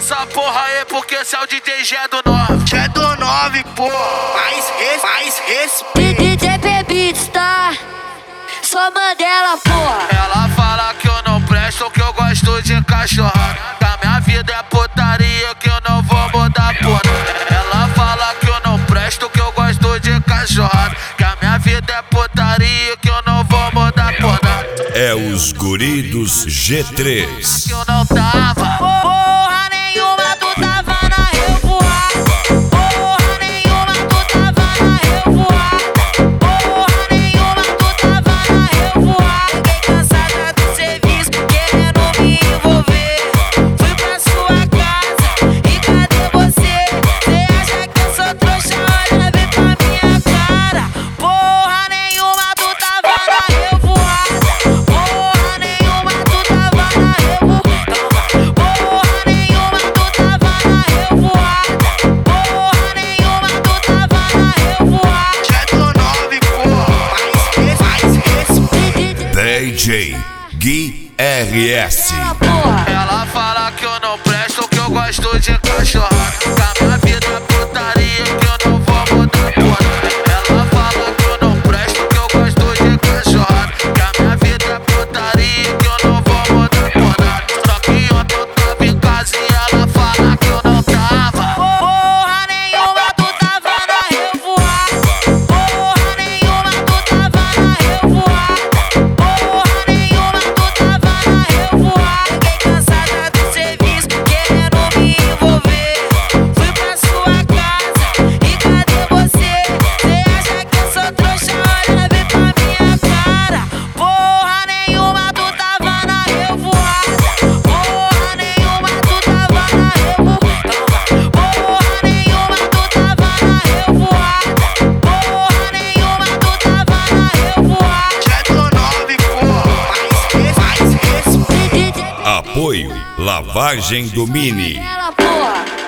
essa porra aí, porque esse é o DJ G do 9. G do 9, pô. Mais respeito. DJ Beats, tá? Sou Mandela, porra. Ela fala que eu não presto, que eu gosto de cachorrada. Que a minha vida é putaria, que eu não vou mudar porra. Ela fala que eu não presto, que eu gosto de cachorrada. Que a minha vida é putaria, que eu não vou mudar porra. É os guri dos G3. Que eu não tava. Porra nenhuma, tu tava na revoada. Porra nenhuma, tu tava na revoada. Porra nenhuma, tu tava na revoada. Fiquei cansada do serviço, querendo me envolver. Fui pra sua casa, e cadê você? Cê acha que eu sou trouxa? Olha bem pra minha cara. Porra nenhuma, tu tava na revoada. Porra nenhuma, tu tava na revoada. Porra nenhuma, tu tava na revoada. Porra nenhuma, tu tava na revoada. G do 9, pô. Mais respeito. DJ Gui RS. Porra. Ela fala que eu não presto, que eu gosto de cachorrada. Que a minha vida é putaria, que eu não vou mudar porra. Ela fala que eu não presto, que eu gosto de cachorrada. Que a minha vida é putaria, que eu não vou mudar porra. Só que ontem eu tava em casa e ela fala que eu não tava. Porra nenhuma, tu tava na revoada. Porra nenhuma, tu tava na revoada. Porra nenhuma, tu tava na revoada. Fiquei cansada do serviço, querendo me envolver. Fui pra sua casa, e cadê você? Cê acha que eu sou trouxa? Olha bem pra minha cara. Porra nenhuma, tu tava na revoada. Porra nenhuma, tu tava na revoada. Porra nenhuma, tu tava na revoada. Porra nenhuma, tu tava na revoada. G do 9, pô. Mais respeito. Apoio Lavagem do Mini. Ela, porra.